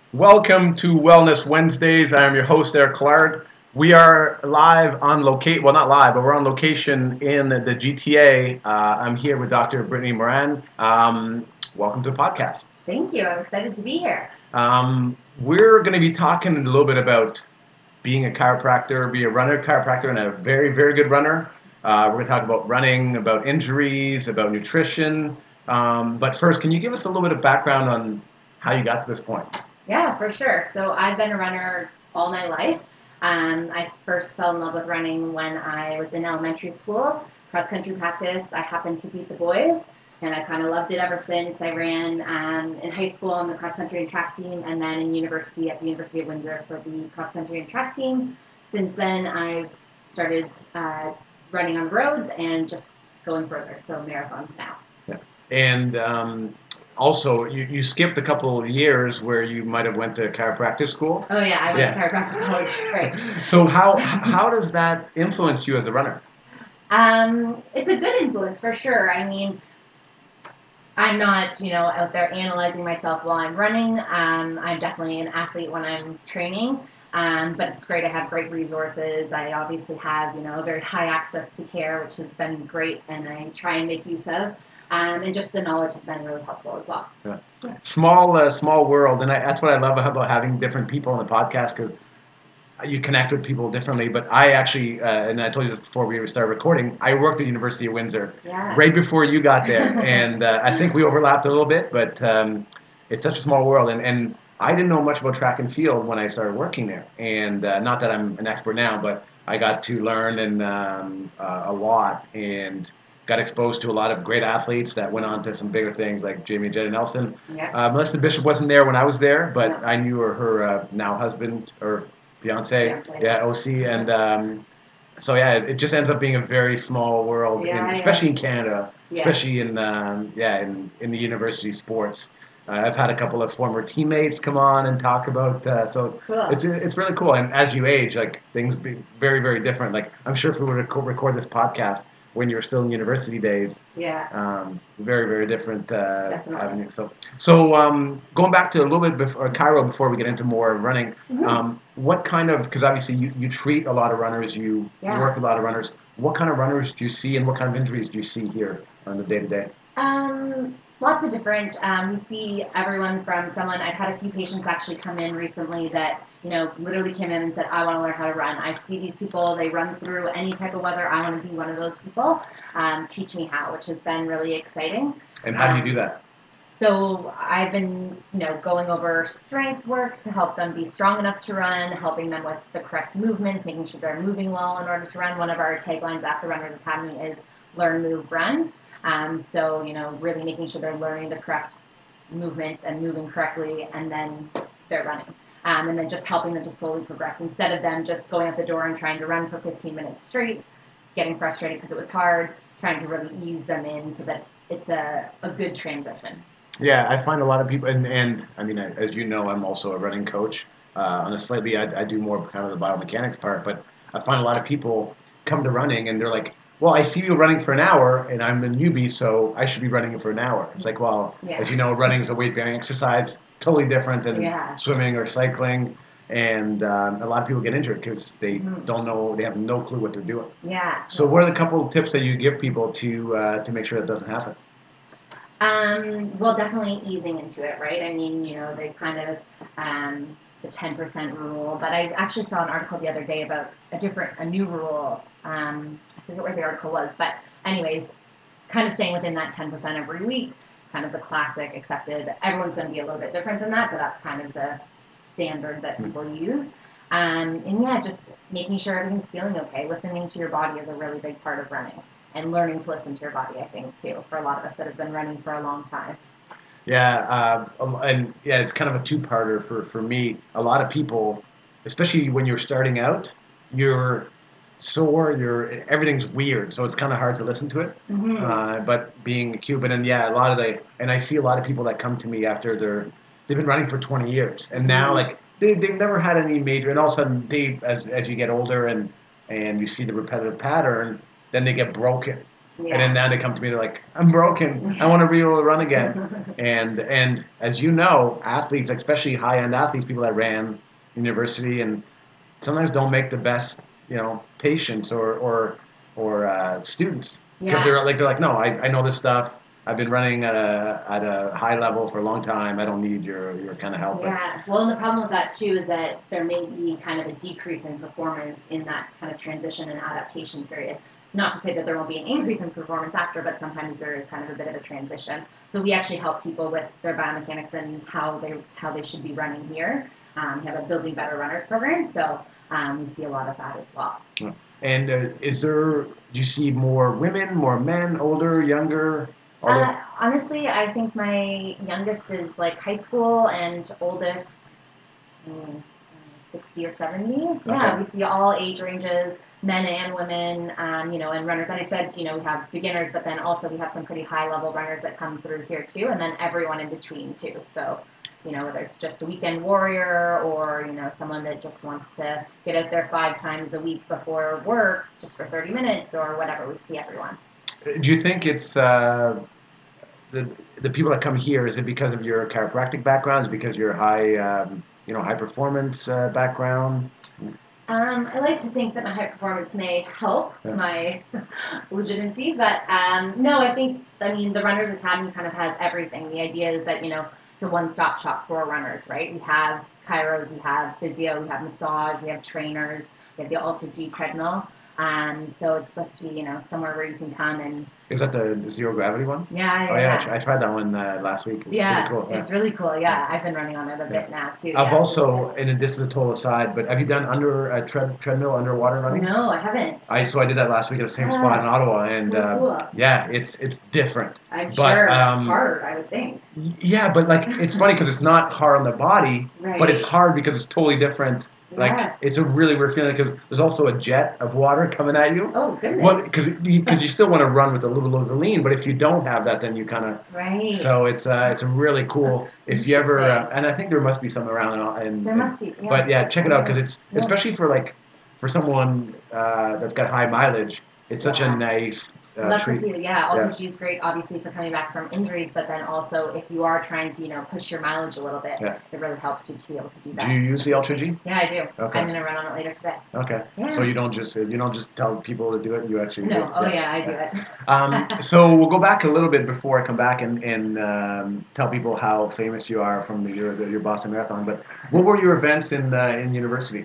Welcome to Wellness Wednesdays. I am your host, Eric Collard. We are live on location. Well, not live, but we're on location in the GTA. I'm here with Dr. Brittany Moran. Welcome to the podcast. Thank you. I'm excited to be here. We're going to be talking a little bit about being a chiropractor, be a runner, chiropractor, and a very, very good runner. We're going to talk about running, about injuries, about nutrition. But first, can you give us a little bit of background on how you got to this point? Yeah, for sure. So I've been a runner all my life. I first fell in love with running when I was in elementary school, cross country practice. I happened to beat the boys, and I kind of loved it ever since. I ran in high school on the cross country and track team, and then in university at the University of Windsor for the cross country and track team. Since then, I've started running on the roads and just going further, so marathons now. Yeah. And also, you skipped a couple of years where you might have went to chiropractic school. Oh yeah, I went to chiropractic college, right. So how does that influence you as a runner? It's a good influence for sure. I mean, I'm not, out there analyzing myself while I'm running. I'm definitely an athlete when I'm training. But it's great. I have great resources. I obviously have, very high access to care, which has been great, and I try and make use of. And just the knowledge has been really helpful as well. Yeah. Small world, and that's what I love about having different people on the podcast because you connect with people differently. But I actually, and I told you this before we started recording, I worked at University of Windsor right before you got there, and I think we overlapped a little bit, but it's such a small world, and I didn't know much about track and field when I started working there, and not that I'm an expert now, but I got to learn and a lot, and got exposed to a lot of great athletes that went on to some bigger things like Jamie Jetta Nelson. Yeah. Melissa Bishop wasn't there when I was there, but Yeah. I knew her now husband or fiance, OC, and so it just ends up being a very small world, especially in Canada, especially in in the university sports. I've had a couple of former teammates come on and talk about, so cool. It's really cool. And as you age, like things be very, very different. Like I'm sure if we were to record this podcast when you were still in university days, very, very different avenue. So going back to a little bit before Cairo, before we get into more running, what kind of, because obviously you treat a lot of runners, you work with a lot of runners. What kind of runners do you see, and what kind of injuries do you see here on the day to day? Lots of different. We see everyone from someone. I've had a few patients actually come in recently that literally came in and said, "I want to learn how to run. I see these people. They run through any type of weather. I want to be one of those people. Teach me how," which has been really exciting. And how do you do that? So I've been, going over strength work to help them be strong enough to run, helping them with the correct movements, making sure they're moving well in order to run. One of our taglines at the Runners Academy is "Learn, Move, Run." So, really making sure they're learning the correct movements and moving correctly, and then they're running. And then just helping them to slowly progress instead of them just going out the door and trying to run for 15 minutes straight, getting frustrated because it was hard, trying to really ease them in so that it's a good transition. Yeah, I find a lot of people, and I mean, as you know, I'm also a running coach. On a slightly, I do more kind of the biomechanics part, but I find a lot of people come to running and they're like, well, I see you running for an hour, and I'm a newbie, so I should be running for an hour. It's like, well, as you know, running is a weight-bearing exercise, totally different than swimming or cycling, and a lot of people get injured because they don't know, they have no clue what they're doing. Yeah. So what are the couple of tips that you give people to make sure that doesn't happen? Well, definitely easing into it, right? I mean, they kind of the 10% rule, but I actually saw an article the other day about a new rule. I forget where the article was, but anyways, kind of staying within that 10% every week, kind of the classic accepted. Everyone's going to be a little bit different than that, but that's kind of the standard that people use. And just making sure everything's feeling okay. Listening to your body is a really big part of running, and learning to listen to your body, I think, too, for a lot of us that have been running for a long time. Yeah, it's kind of a two-parter for me. A lot of people, especially when you're starting out, you're sore, everything's weird, so it's kind of hard to listen to it. But being a Cuban, and I see a lot of people that come to me after they've been running for 20 years, and now like they've never had any major, and all of a sudden as you get older and you see the repetitive pattern, then they get broken. And then now they come to me, they're like, I'm broken. I want to be able to run again. And as you know, athletes, especially high-end athletes, people that ran university and sometimes don't make the best, patients or students because they're like, no, I know this stuff. I've been running at a high level for a long time. I don't need your kind of help. Yeah. Well, and the problem with that too is that there may be kind of a decrease in performance in that kind of transition and adaptation period. Not to say that there won't be an increase in performance after, but sometimes there is kind of a bit of a transition. So we actually help people with their biomechanics and how they should be running here. We have a Building Better Runners program, so we see a lot of that as well. And do you see more women, more men, older, younger? Honestly, I think my youngest is like high school and oldest 60 or 70. Yeah, we see all age ranges, men and women, and runners. And I said, we have beginners, but then also we have some pretty high level runners that come through here too, and then everyone in between too. So, whether it's just a weekend warrior or, someone that just wants to get out there 5 times a week before work just for 30 minutes or whatever, we see everyone. Do you think it's the people that come here, is it because of your chiropractic background? Is it because of your high performance background? I like to think that my high performance may help my legitimacy, but no, the Runners Academy kind of has everything. The idea is that, it's a one-stop shop for runners, right? We have chiros, we have physio, we have massage, we have trainers, we have the Ultra-G treadmill. So it's supposed to be, somewhere where you can come and... Is that the zero gravity one? Yeah. Oh, yeah. I tried that one last week. It was pretty cool. It's really cool. Yeah, I've been running on it a bit now, too. I've also, and this is a total aside, but have you done treadmill underwater running? No, I haven't. So I did that last week at the same spot in Ottawa, and so cool. It's different. I'm sure hard, I would think. Yeah, but it's funny because it's not hard on the body, right. But it's hard because it's totally different. It's a really weird feeling because there's also a jet of water coming at you. Oh, goodness. Well, because you still want to run with a little bit of lean, but if you don't have that, then you kind of... Right. So it's a really cool... If you ever... and I think there must be some around. There must be, yeah. But yeah, check it out because it's... Especially for someone that's got high mileage, it's such a nice... treat. Ultra-G is great, obviously, for coming back from injuries, but then also if you are trying to, push your mileage a little bit, it really helps you to be able to do that. Do you use the Ultra-G? Yeah, I do. Okay. I'm going to run on it later today. Okay. Yeah. So you don't just tell people to do it. You actually do it. I do it. So we'll go back a little bit before I come back and tell people how famous you are from your Boston Marathon. But what were your events in university?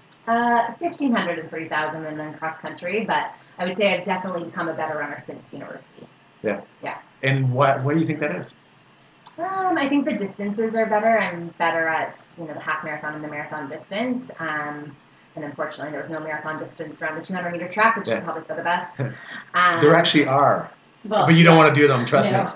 1,500 and 3,000, and then cross country, but I would say I've definitely become a better runner since university. Yeah. Yeah. And what do you think that is? I think the distances are better. I'm better at, the half marathon and the marathon distance. And unfortunately, there was no marathon distance around the 200-meter track, which is probably for the best. There actually are. But you don't want to do them, trust me.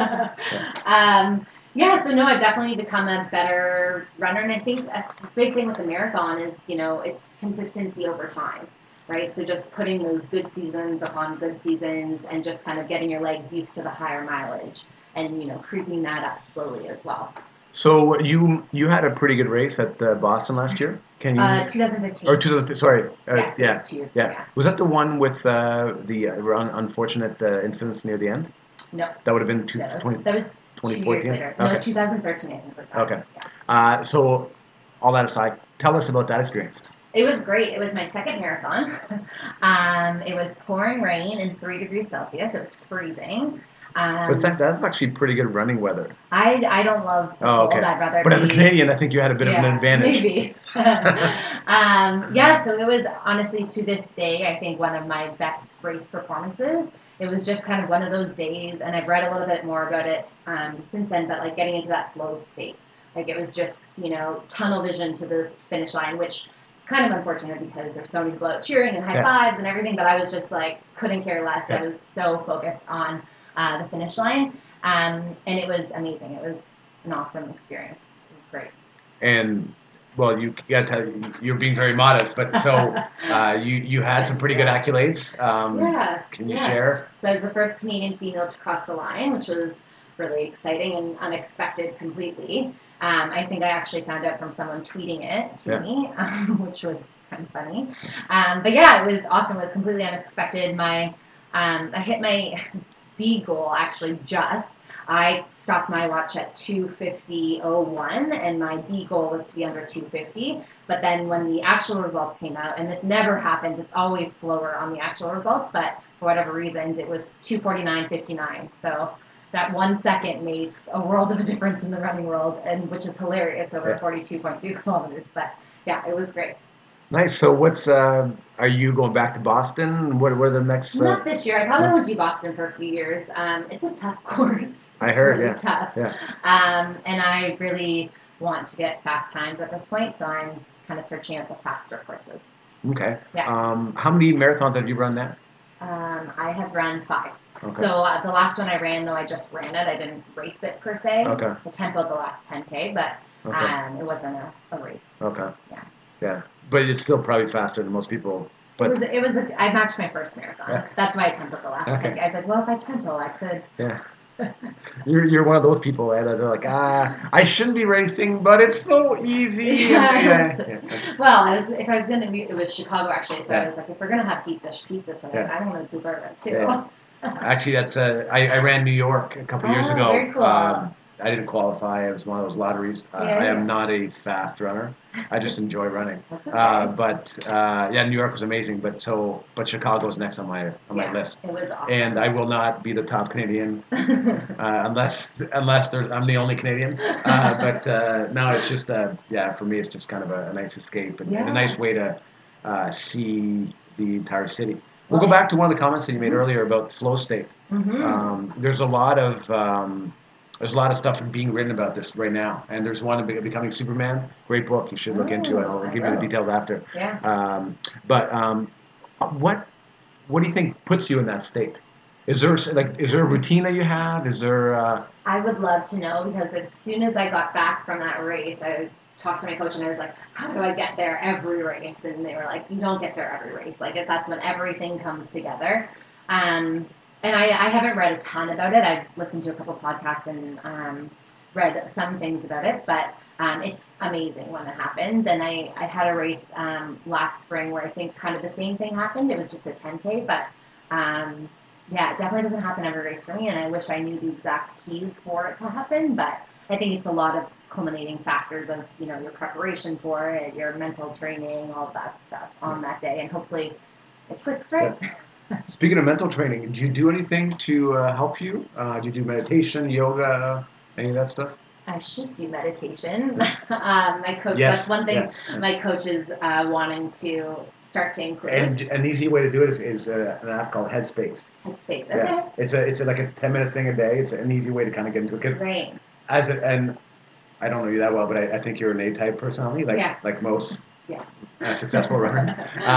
Yeah. So no, I've definitely become a better runner. And I think a big thing with the marathon is, it's consistency over time. Right, so just putting those good seasons upon good seasons and just kind of getting your legs used to the higher mileage and, creeping that up slowly as well. So you had a pretty good race at Boston last year? 2015. Or 2015, sorry. Yes, 2 years ago, yeah. Was that the one with the unfortunate incidents near the end? No. That would have been that was 2014? 2 years later. Okay. No, 2013, I think. Okay. Yeah. So all that aside, tell us about that experience. It was great. It was my second marathon. It was pouring rain and 3 degrees Celsius. It was freezing. But that's actually pretty good running weather. I don't love the cold. Okay. I'd rather. But as a Canadian, I think you had a bit of an advantage. Maybe. So it was honestly to this day, I think one of my best race performances. It was just kind of one of those days, and I've read a little bit more about it since then. But getting into that flow state, it was just tunnel vision to the finish line, which. Kind of unfortunate because there's so many people out cheering and high fives and everything, but I was just couldn't care less. I was so focused on the finish line, and it was amazing. It was an awesome experience. It was great. And well, you got to tell you're being very modest, but so you had some pretty good accolades. Can you share? So I was the first Canadian female to cross the line, which was really exciting and unexpected completely. I think I actually found out from someone tweeting it to me, which was kind of funny. But it was awesome. It was completely unexpected. My I hit my B goal actually just. I stopped my watch at 2:50:01, and my B goal was to be under 2:50. But then when the actual results came out, and this never happens, it's always slower on the actual results, but for whatever reasons, it was 2:49:59. So that 1 second makes a world of a difference in the running world, and which is hilarious over 42.2 kilometers. But yeah, it was great. Nice. So what's are you going back to Boston? What are the next? Not this year. I probably won't do Boston for a few years. It's a tough course. I heard, really yeah. tough. Yeah. And I really want to get fast times at this point, so I'm kind of searching out the faster courses. Okay. Yeah. How many marathons have you run now? I have run 5. Okay. So the last one I ran, though, I just ran it. I didn't race it per se. Okay. I tempoed the last 10K, but it wasn't a race. Okay. Yeah. Yeah, but it's still probably faster than most people. But it was. I matched my first marathon. Okay. That's why I tempoed the last 10K. I was like, well, if I tempo, I could. Yeah. You're one of those people that are like, I shouldn't be racing, but it's so easy. Yeah. Well, if I was gonna be, it was Chicago actually. So I was like, if we're gonna have deep dish pizza tonight, I want to deserve it too. Yeah. Actually, that's I ran New York a couple years ago. Very cool. I didn't qualify. It was one of those lotteries. I am not a fast runner. I just enjoy running. That's okay. But New York was amazing. But Chicago is next on my list. It was awesome. And I will not be the top Canadian unless I'm the only Canadian. But no, it's just for me it's just kind of a nice escape and a nice way to see the entire city. We'll go back to one of the comments that you made earlier about flow state. Mm-hmm. There's a lot of stuff being written about this right now, and there's one about Becoming Superman. Great book, you should look into it. I'll give you the details after. Yeah. What do you think puts you in that state? Is there a routine that you have? Is there? I would love to know, because as soon as I got back from that race, I talked to my coach and I was like, how do I get there every race? And they were like, you don't get there every race. Like that's when everything comes together. And I haven't read a ton about it. I've listened to a couple podcasts and read some things about it, but it's amazing when it happens. And I had a race last spring where I think kind of the same thing happened. It was just a 10K, but it definitely doesn't happen every race for me. And I wish I knew the exact keys for it to happen, but I think it's a lot of culminating factors of, your preparation for it, your mental training, all of that stuff on that day. And hopefully it clicks right. Yeah. Speaking of mental training, do you do anything to help you? Do you do meditation, yoga, any of that stuff? I should do meditation. My coach, that's one thing my coach is wanting to start to include. And an easy way to do it is an app called Headspace. Headspace, okay. Yeah. It's like a 10-minute thing a day. It's an easy way to kind of get into it. Right. And I don't know you that well, but I think you're an A-type personality, like most successful runners.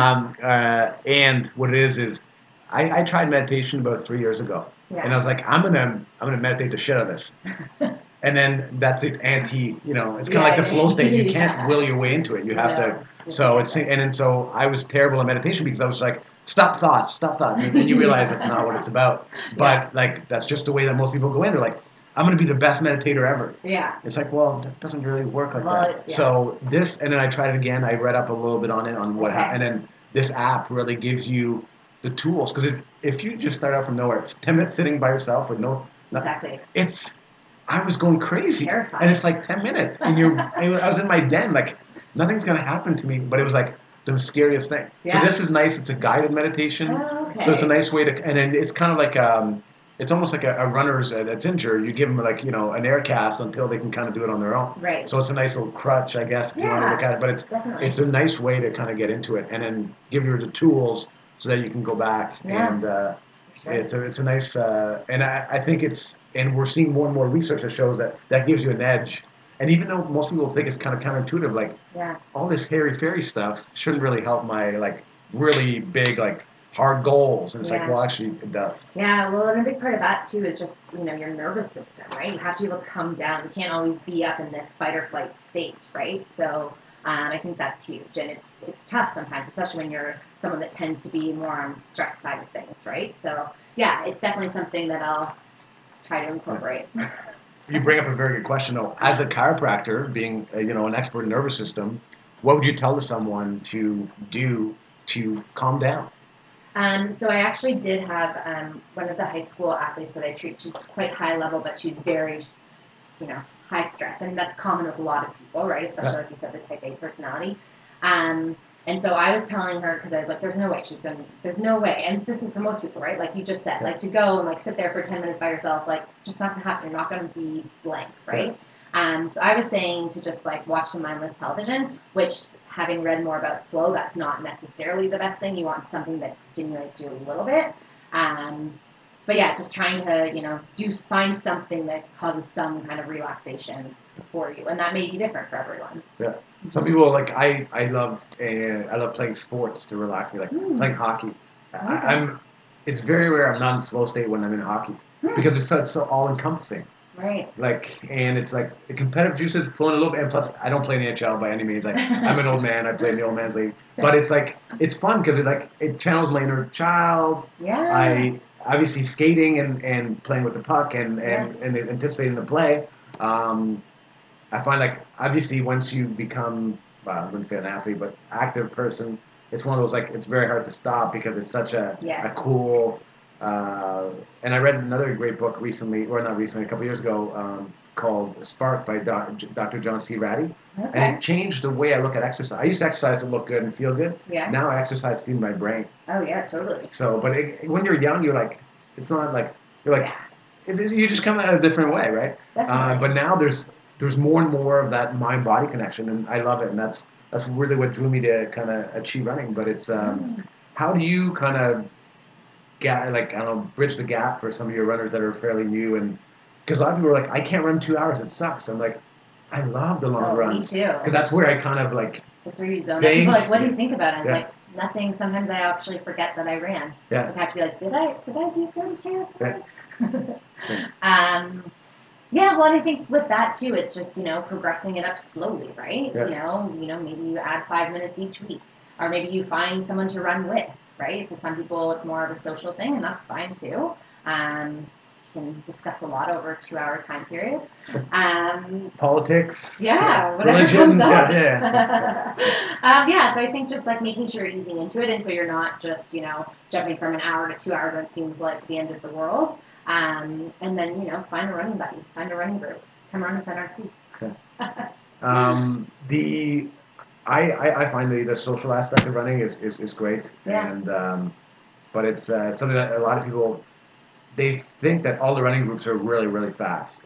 And what it is I tried meditation about 3 years ago, and I was like, I'm gonna meditate the shit out of this, and then that's the anti, it's kind of like the flow state. You can't will your way into it. You have to. So so I was terrible at meditation because I was like, stop thoughts, and you realize that's not what it's about. But that's just the way that most people go in. They're like, I'm going to be the best meditator ever. Yeah. It's like, well, that doesn't really work like that. Yeah. So and then I tried it again. I read up a little bit on it, on what happened. And then this app really gives you the tools. Because if you just start out from nowhere, it's 10 minutes sitting by yourself with nothing. Exactly. I was going crazy. Terrifying. And it's like 10 minutes. And I was in my den, like, nothing's going to happen to me. But it was like the scariest thing. Yeah. So this is nice. It's a guided meditation. Oh, okay. So it's a nice way to, and then it's kind of like, it's almost like a runner's that's injured. You give them an air cast until they can kind of do it on their own. Right. So it's a nice little crutch, I guess, if you want to look at it. But it's a nice way to kind of get into it, and then give you the tools so that you can go back. Yeah. And it's a nice, and I think and we're seeing more and more research that shows that gives you an edge. And even though most people think it's kind of counterintuitive, all this hairy-fairy stuff shouldn't really help my really big hard goals, and it's like, well, actually it does. Yeah, well, and a big part of that too is just your nervous system, right? You have to be able to come down. You can't always be up in this fight or flight state, right? So I think that's huge, and it's tough sometimes, especially when you're someone that tends to be more on the stress side of things, right? So yeah, it's definitely something that I'll try to incorporate. You bring up a very good question, though. As a chiropractor, being an expert in nervous system, what would you tell to someone to do to calm down? So I actually did have one of the high school athletes that I treat. She's quite high level, but she's very, high stress, and that's common with a lot of people, right? Especially like you said, the type A personality. Um, and so I was telling her because I was like, "There's no way there's no way." And this is for most people, right? Like you just said, like to go and like sit there for 10 minutes by yourself, like it's just not gonna happen. You're not gonna be blank, right? So I was saying to just like watch some mindless television, which having read more about flow, that's not necessarily the best thing. You want something that stimulates you a little bit. Um, but yeah, just trying to, find something that causes some kind of relaxation for you. And that may be different for everyone. Yeah. Some people like I love playing sports to relax me, like playing hockey. Okay. It's very rare I'm not in flow state when I'm in hockey because it's so all encompassing. Right. Like, and it's like the competitive juices flowing a little bit. And plus, I don't play in the NHL by any means. Like, I'm an old man. I play in the old man's league. But it's like it's fun because it channels my inner child. Yeah. I obviously skating and playing with the puck and anticipating the play. I find like obviously once you become I wouldn't say an athlete, but active person, it's one of those like it's very hard to stop because it's such a cool. And I read another great book recently, or not recently, a couple years ago, called Spark by Dr. John C. Ratty. Okay. And it changed the way I look at exercise. I used to exercise to look good and feel good. Yeah. Now I exercise to feed my brain. Oh yeah, totally. So, but when you're young, you're like, it's not like you're like, you just come out a different way, right? Definitely. But now there's more and more of that mind-body connection, and I love it, and that's really what drew me to kind of achieve running. But it's how do you kind of bridge the gap for some of your runners that are fairly new, and because a lot of people are like, I can't run 2 hours, it sucks. I'm like, I love the long runs. Me too. Because that's where I kind of like. That's where you zone. People are like, what do you think about it? I'm like, nothing. Sometimes I actually forget that I ran. Yeah. Like, I have to be like, did I do 30K this morning? Yeah, well, I think with that too, it's just progressing it up slowly, right? Yeah. Maybe you add 5 minutes each week, or maybe you find someone to run with, right? For some people, it's more of a social thing, and that's fine too. You can discuss a lot over a 2-hour time period. Politics. Whatever religion. Comes up. Yeah. So I think just like making sure you're easing into it, and so you're not just jumping from an hour to 2 hours, and it seems like the end of the world. And then find a running buddy, find a running group, come run with NRC. I find the social aspect of running is great, and but it's something that a lot of people they think that all the running groups are really really fast.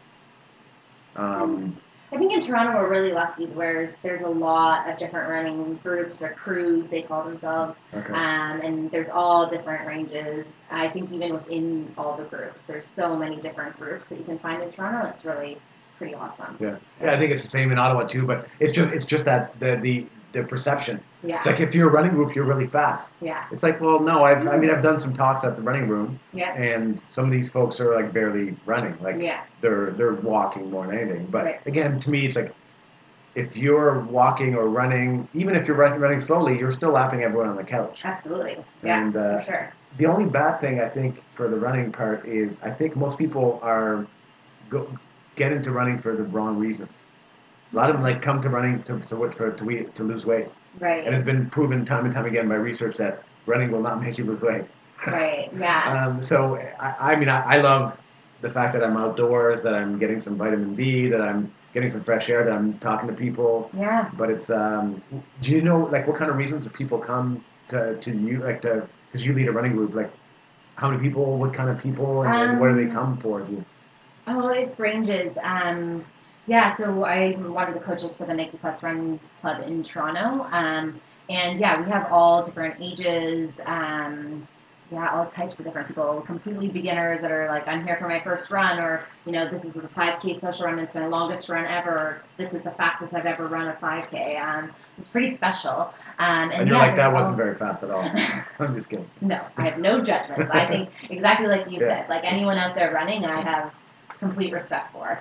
I think in Toronto we're really lucky, whereas there's a lot of different running groups or crews they call themselves, and there's all different ranges. I think even within all the groups, there's so many different groups that you can find in Toronto. It's really pretty awesome. Yeah, I think it's the same in Ottawa too, but it's just that the perception. Yeah. It's like if you're a running group, you're really fast. Yeah. It's like, well, no, I've done some talks at the running room. Yeah. And some of these folks are like barely running, like they're walking more than anything. But again, to me, it's like if you're walking or running, even if you're running slowly, you're still lapping everyone on the couch. Absolutely. Yeah. And, for sure. The only bad thing I think for the running part is I think most people get into running for the wrong reasons. A lot of them come to running to lose weight. Right. And it's been proven time and time again by research that running will not make you lose weight. Right. Yeah. So I love the fact that I'm outdoors, that I'm getting some vitamin D, that I'm getting some fresh air, that I'm talking to people. Yeah. But it's do you know what kind of reasons do people come to you because you lead a running group, how many people, what kind of people, and what do they come for? Oh, it ranges. So I'm one of the coaches for the Nike Plus Run Club in Toronto. And we have all different ages, all types of different people, completely beginners that are like, I'm here for my first run, or, this is the 5K social run, it's my longest run ever, or this is the fastest I've ever run a 5K. It's pretty special. And you're like, that wasn't very fast at all. I'm just kidding. No, I have no judgments. I think exactly like you said, like anyone out there running, I have complete respect for.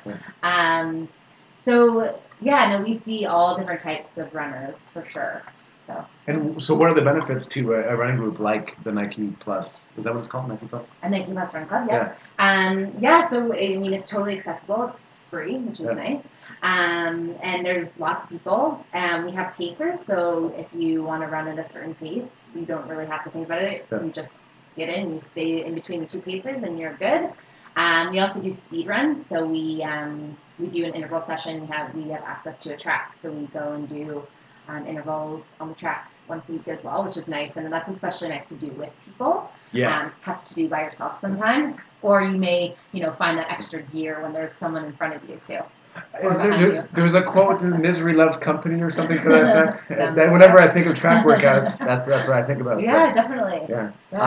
We see all different types of runners for sure. So what are the benefits to a running group like the Nike Plus? Is that what it's called, Nike Plus? A Nike Plus Run Club, yeah. So it's totally accessible. It's free, which is nice. And there's lots of people. We have pacers, so if you want to run at a certain pace, you don't really have to think about it. You just get in, you stay in between the two pacers, and you're good. We also do speed runs, so we do an interval session. We have access to a track, so we go and do intervals on the track once a week as well, which is nice, and that's especially nice to do with people. Yeah. It's tough to do by yourself sometimes, or you may, find that extra gear when there's someone in front of you too. There's a quote in Misery Loves Company or something to that effect. That whenever I think of track workouts, that's what I think about. Yeah, definitely. Yeah.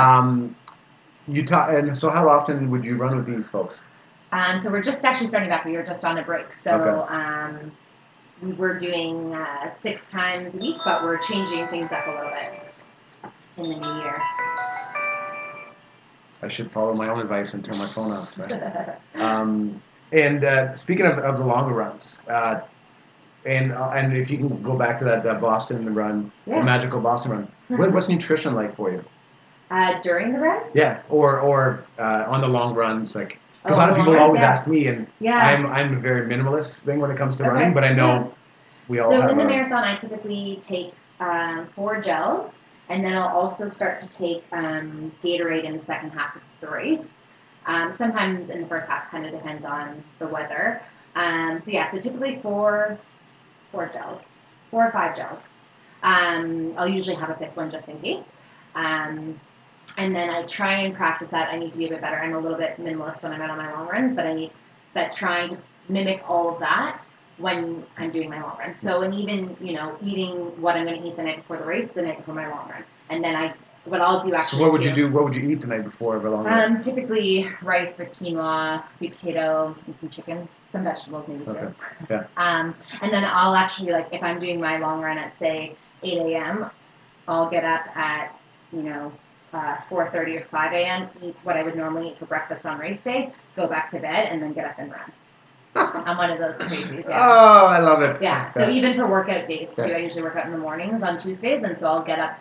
And so how often would you run with these folks? So we're just actually starting back. We were just on a break. So we were doing 6 times a week, but we're changing things up a little bit in the new year. I should follow my own advice and turn my phone off. Right? And speaking of the longer runs, and if you can go back to that Boston run, the magical Boston run, what's nutrition like for you? During the run? Yeah, or on the long runs, like because a lot of people always ask me, and I'm a very minimalist thing when it comes to running, but I know we all. So in the marathon, I typically take 4 gels, and then I'll also start to take Gatorade in the second half of the race. Sometimes in the first half, kind of depends on the weather. So typically 4 gels, 4 or 5 gels. I'll usually have a 5th one just in case. And then I try and practice that. I need to be a bit better. I'm a little bit minimalist when I'm out on my long runs, but I need that trying to mimic all of that when I'm doing my long runs. So, and even, eating what I'm going to eat the night before the race, the night before my long run. And then what I'll do actually. So what would you do? What would you eat the night before of a long run? Typically rice or quinoa, sweet potato, and some chicken, some vegetables maybe too. Yeah. And then I'll actually, if I'm doing my long run at say 8 a.m., I'll get up at 4:30 or 5 a.m., eat what I would normally eat for breakfast on race day, go back to bed, and then get up and run. I'm one of those crazies. Yeah. Oh, I love it. Yeah. So even for workout days too, I usually work out in the mornings on Tuesdays, and so I'll get up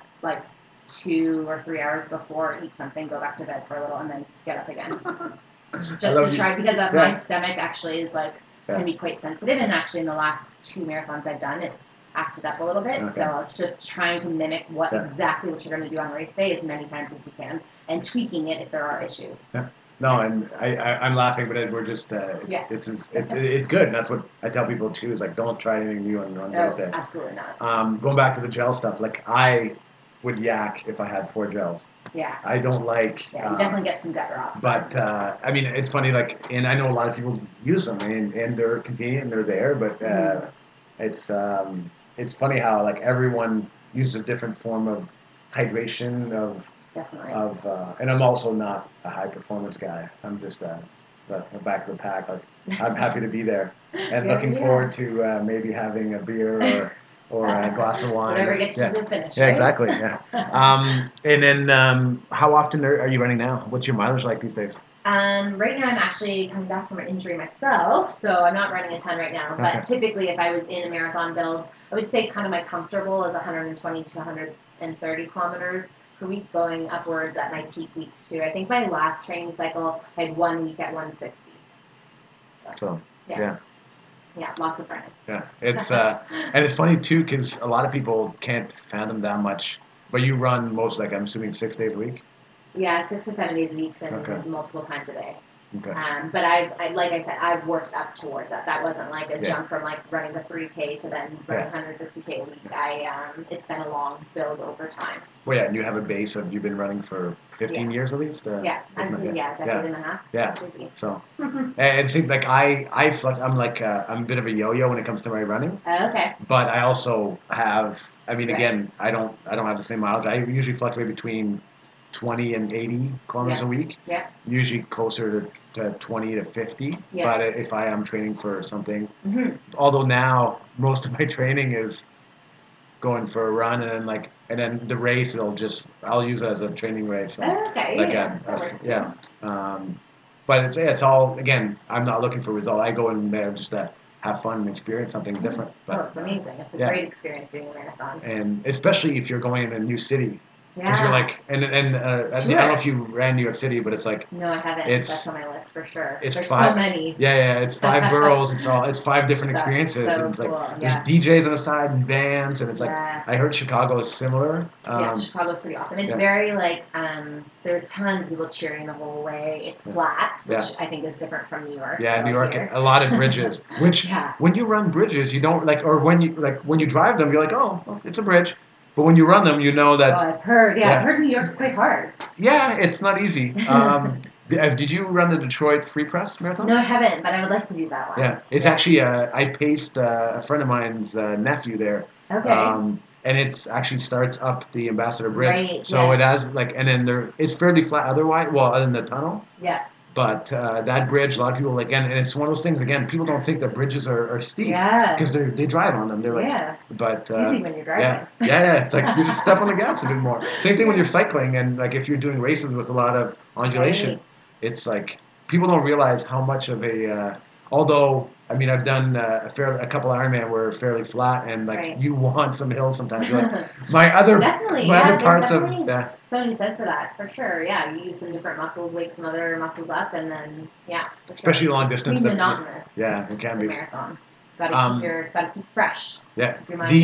2 or 3 hours before, eat something, go back to bed for a little, and then get up again. Just to try, because my stomach actually is can be quite sensitive, and actually in the last 2 marathons I've done, it's acted up a little bit. Okay. So I was just trying to mimic exactly what you're going to do on race day as many times as you can, and tweaking it if there are issues. Yeah. No, and I'm laughing, but we're just it's good. And that's what I tell people too. Is don't try anything new on race day. Absolutely not. Going back to the gel stuff, I would yak if I had 4 gels. Yeah. I don't like. Yeah, you definitely get some gut off. But it's funny. And I know a lot of people use them, and they're convenient and they're there. But it's funny how everyone uses a different form of hydration Definitely. And I'm also not a high performance guy. I'm just the back of the pack. I'm happy to be there and looking forward to maybe having a beer or a glass of wine. Whatever gets you to the finish. Yeah, right? Exactly. Yeah. And then how often are you running now? What's your mileage like these days? Right now I'm actually coming back from an injury myself, so I'm not running a ton right now. But typically if I was in a marathon build, I would say kind of my comfortable is 120 to 130 kilometers per week, going upwards at my peak week too. I think my last training cycle, I had 1 week at 160. So yeah. Yeah, lots of running. Yeah, it's and it's funny too because a lot of people can't fathom that much. But you run most, I'm assuming, 6 days a week. Yeah, 6 to 7 days a week, and multiple times a day. Okay. But I like I said, I've worked up towards that. That wasn't a jump from running the 3K to then running 160K a week. It's been a long build over time. Well, yeah, and you have a base of you've been running for 15 years at least. Decade and a half. Yeah. So, and it seems like I'm I'm a bit of a yo-yo when it comes to my running. Okay. But I also have. Again, I don't have the same mileage. I usually fluctuate between 20 and 80 kilometers a week. Yeah. Usually closer to 20 to 50. Yeah. But if I am training for something, although now most of my training is going for a run and then the race I'll use it as a training race. Okay. But it's all, again, I'm not looking for results. I go in there just to have fun and experience something different. But, it's amazing. It's a great experience doing a marathon. And especially if you're going in a new city. Because you're like, and I don't know if you ran New York City, but it's like, no, I haven't. That's on my list for sure. There's so many. Yeah, it's 5 boroughs. It's 5 different experiences, so and it's like cool. there's DJs on the side and bands, and it's like I heard Chicago is similar. Chicago's pretty awesome. It's very like there's tons of people cheering the whole way. It's flat, which I think is different from New York. Yeah, New York, a lot of bridges. Which when you run bridges, you don't like, or when you drive them, you're like, oh, well, it's a bridge. But when you run them, you know that. Oh, I've heard. I've heard New York's quite hard. Yeah, it's not easy. Did you run the Detroit Free Press Marathon? No, I haven't, but I would like to do that one. Yeah, it's actually I paced a friend of mine's nephew there. Okay. And it's actually starts up the Ambassador Bridge. Right. So it has and then it's fairly flat otherwise. Well, other than the tunnel. Yeah. But that bridge, a lot of people and it's one of those things. Again, people don't think that bridges are steep because they drive on them. They're like, but it's easy when you're driving. Yeah. It's like you just step on the gas a bit more. Same thing when you're cycling and like if you're doing races with a lot of undulation, it's like people don't realize how much of a. Although I mean, I've done a couple Ironman where fairly flat and like you want some hills sometimes. You're like, my other parts of something said for that for sure. Yeah, you use some different muscles, wake some other muscles up, and then especially long distance. It's monotonous. Yeah, it can be. Marathon. Gotta keep fresh. Yeah.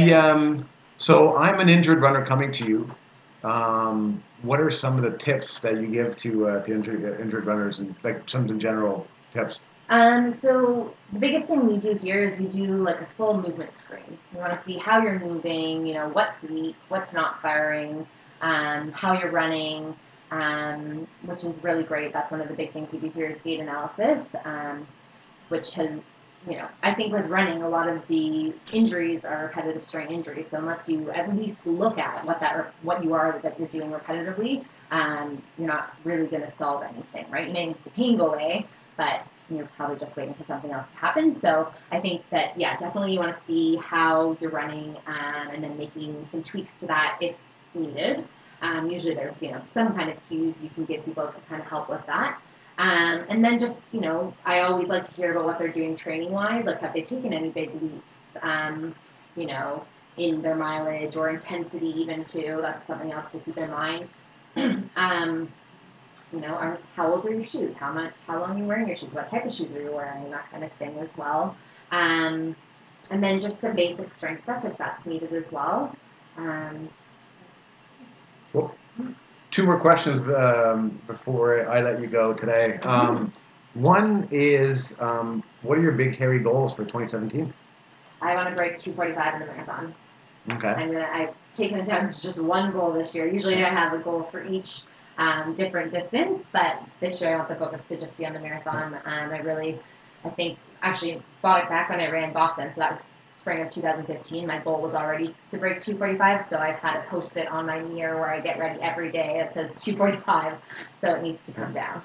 So I'm an injured runner coming to you. What are some of the tips that you give to injured runners and like some general tips? So the biggest thing we do here is we do like a full movement screen. We want to see how you're moving, what's weak, what's not firing, how you're running, which is really great. That's one of the big things we do here is gait analysis, which has, I think with running, a lot of the injuries are repetitive strain injuries. So unless you at least look at what you're doing repetitively, you're not really going to solve anything, right? You may make the pain go away, but you're probably just waiting for something else to happen. So I think that, definitely you want to see how you're running and then making some tweaks to that if needed. Usually there's, some kind of cues you can give people to kind of help with that. And then just, I always like to hear about what they're doing training-wise. Like, have they taken any big leaps, in their mileage or intensity even, too? That's something else to keep in mind. How old are your shoes? How long are you wearing your shoes? What type of shoes are you wearing? That kind of thing as well. And then just some basic strength stuff if that's needed as well. Cool. 2 more questions before I let you go today. One is, what are your big, hairy goals for 2017? I want to break 2:45 in the marathon. Okay. I've taken it down to just one goal this year. Usually I have a goal for each different distance, but this year I want the focus to just be on the marathon. I think, actually brought it back when I ran Boston, so that was spring of 2015. My goal was already to break 2:45, so I've had it posted on my mirror where I get ready every day. It says 2:45, so it needs to come down.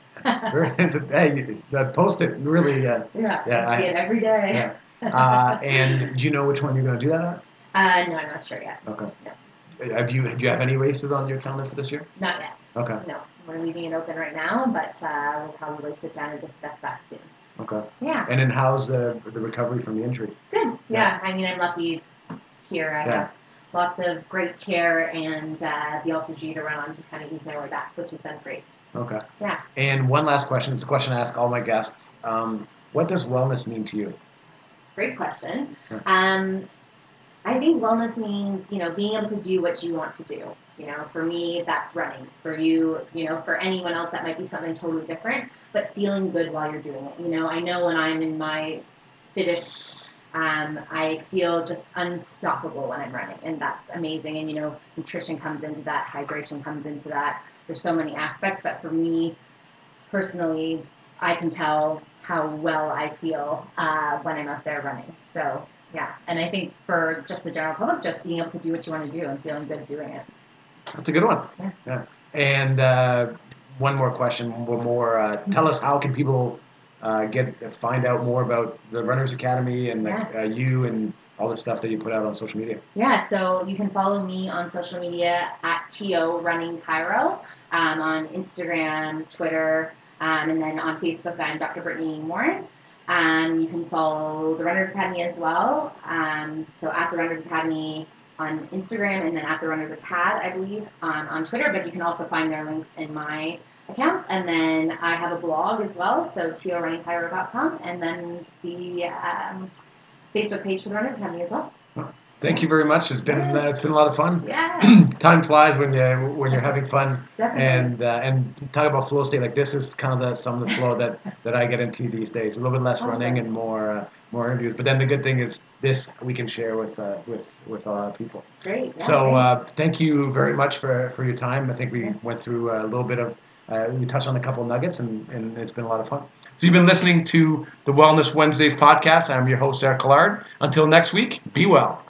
Hey, that post-it really. I see it every day. Yeah. And do you know which one you're going to do that at? No, I'm not sure yet. Okay. No. Do you have any races on your calendar for this year? Not yet. Okay. No, we're leaving it open right now, but we'll probably sit down and discuss that soon. Okay. Yeah. And then how's the recovery from the injury? Good. Yeah. I mean, I'm lucky here. I have lots of great care and the Ultra-G to run on to kind of ease my way back, which has been great. Okay. Yeah. And one last question. It's a question I ask all my guests. What does wellness mean to you? Great question. Yeah. I think wellness means, being able to do what you want to do. For me, that's running. For you, for anyone else, that might be something totally different, but feeling good while you're doing it. I know when I'm in my fittest, I feel just unstoppable when I'm running, and that's amazing. And, nutrition comes into that, hydration comes into that. There's so many aspects, but for me, personally, I can tell how well I feel when I'm out there running. So, yeah. And I think for just the general public, just being able to do what you want to do and feeling good doing it. That's a good one. Yeah. And one more question. Tell us, how can people find out more about the Runners Academy and you and all the stuff that you put out on social media? Yeah, so you can follow me on social media at TO Running Cairo, on Instagram, Twitter, and then on Facebook I'm Dr. Brittany Morin. You can follow the Runners Academy as well. So at the Runners Academy on Instagram, and then at The Runners Acad, I believe, on Twitter. But you can also find their links in my account. And then I have a blog as well, so torunningpyro.com, and then the Facebook page for the Runners Academy as well. Thank you very much. It's been a lot of fun. Yeah. Time flies when you're having fun. Definitely. And talk about flow state. Like this is kind of some of the flow that I get into these days. A little bit less running and more interviews. But then the good thing is this we can share with a lot of people. Great. Yeah, so thank you very much for your time. I think we went through a little bit of. We touched on a couple of nuggets, and it's been a lot of fun. So you've been listening to the Wellness Wednesdays podcast. I'm your host, Eric Collard. Until next week, be well.